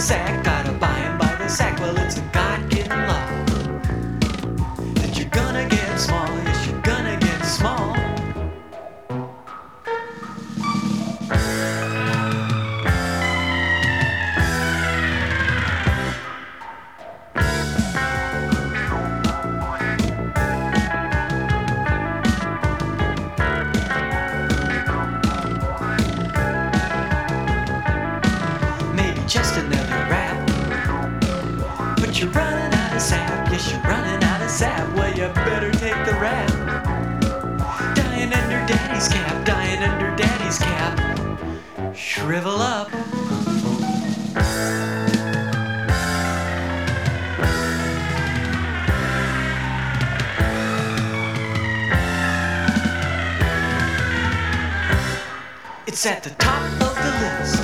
sack, gotta buy 'em by the sack. Well, it's a God-given law that you're gonna get small. Yes, you're gonna get small. Just another rap, but you're running out of sap. Yes, you're running out of sap. Well, you better take the rap. Dying under daddy's cap, dying under daddy's cap. Shrivel up. It's at the top of the list.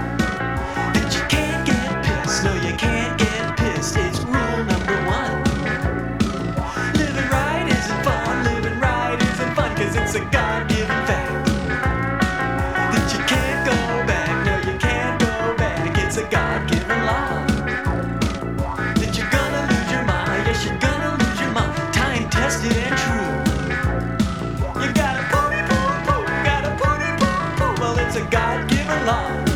No, you can't get pissed. It's rule number one. Living right isn't fun. Living right isn't fun, 'cause it's a God-given fact that you can't go back. No, you can't go back. It's a God-given law that you're gonna lose your mind. Yes, you're gonna lose your mind. Time tested and true. You gotta pooty poo poo. Gotta pooty poo poo. Well, it's a God-given law.